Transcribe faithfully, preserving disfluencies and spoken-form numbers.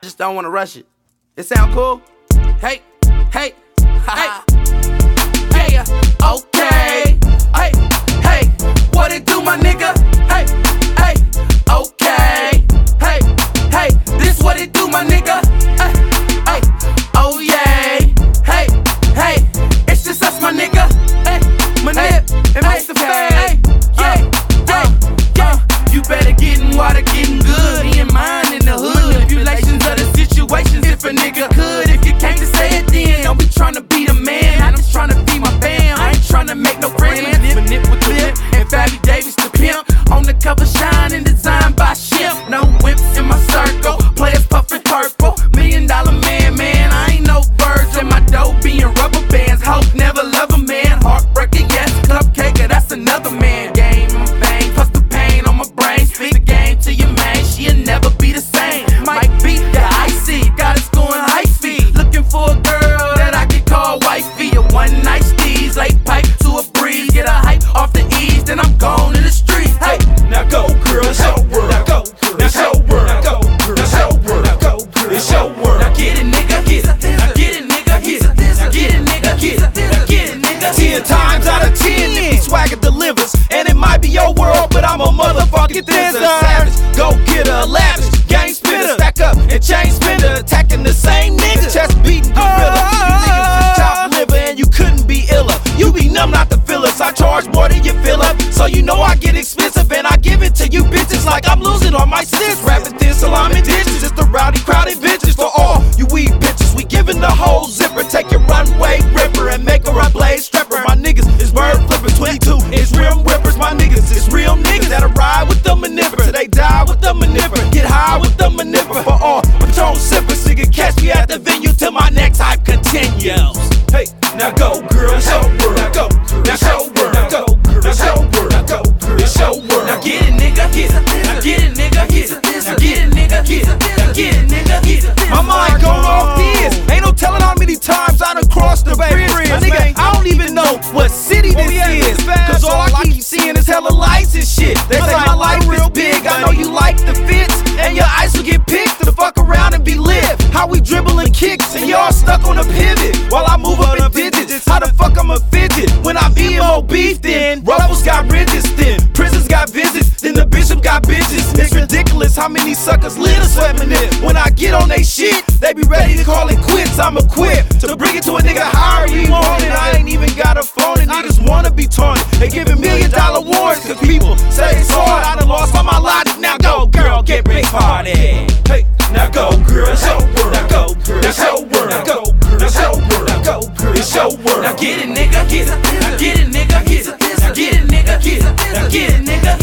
just don't wanna rush it. It sound cool? Hey, hey, hey, hey, okay, hey, hey, what it do, my nigga? Hey, hey, okay, hey, hey, this what it do, my nigga? Hey, hey, oh yeah, hey, hey, it's just us, my nigga. Hey, Manip and Mister Hey, yeah, yeah, yeah. You better get in water, getting good. Me and mine in the hood. Manipulations of the situations. If a nigga could, if you can't just say it, then don't be tryna be the man. I'm just tryna be my fam. I ain't tryna make no friends. Manip with the lip and Fabby Davis the pimp. On the cover, shine and designed by Ship. No whips in my circle. Players puffin' purple. Million dollar man, man. I ain't no birds in my dough being rubber bands. Hope never love a man. Heartbreaker, yes. Cupcaker, that's another man. Game in my vein, plus the pain on my brain. Speak the game to your man, she'll never be the same. Might beat the icy, got us going high speed. Looking for a girl that I can call wifey. A one night steez, late pipe to a breeze. Get a hype off the ease, then I'm gone in the streets. Hey, now go, girl, it's your world. Now go, girl, it's your world. Now go, girl, it's your world. Now go, girl, it's your world. Now get it, nigga, get it. Now get it, nigga, get it. Now get it, nigga, get it. Now get it, nigga. Ten times out of ten, if he swagger delivers, and it might be your world, but I'm a motherfucking thizzler. Savage, go get a lavish, gang spitter, stack up and chain spinner, attacking the same niggas, chest beating gorilla. You niggas is chopped liver and you couldn't be iller. You be numb, not the fillers. I charge more than you fill up, so you know I get expensive and I give it to you bitches like I'm losing all my sense. Rapping this till I'm in ditches. It's the rowdy crowded bitches for all you weed bitches. We giving the whole zipper, take your runway ripper and make her a blade stripper. My niggas is bird flippers, twenty-two inch rim whippers. My niggas is real niggas that'll ride with the manipper till they die with the manipper. Get high with the manipper for all Patron sippers. So you can catch me at the venue till my next hype continues. Hey, now go, girl, it's your world. Now go, now show world. Now go, now show world. Now go, it's your world. Now get it, nigga, get it. Now get it, nigga, get it. Now get it, nigga, get it. Now get it, nigga, get it. My mind going off this. Ain't no telling how many times I done crossed the bridge. My nigga, I don't even know what city this is, cause all I keep seeing is hella lights and shit. They say my life is big, I know you like the fits, and your ice will get picked to the fuck around and be lit. How we dribbling kicks and y'all stuck on a pivot while I move up in digits. How the fuck I'm a fidget when I be more beef? Then Ruffles got bridges, then prisons got visits, then the bishop got bitches. It's ridiculous how many suckers lit a sweating it. When I get on they shit, they be ready to call it quits. I'm equipped to bring it to a nigga higher you want it. I ain't even got a phone and niggas wanna be taunted. They giving million dollar warrants cause people say it's hard. I done lost all my logic. Now go, girl, get big party. Hey, now go, girl, it's your world. Now go, girl, it's your world. Now go, girl, it's your world. Now go, girl, it's your world. Now get it, nigga, get it. Now get it, nigga, get it. Now get it, nigga, get it. Now get it, nigga.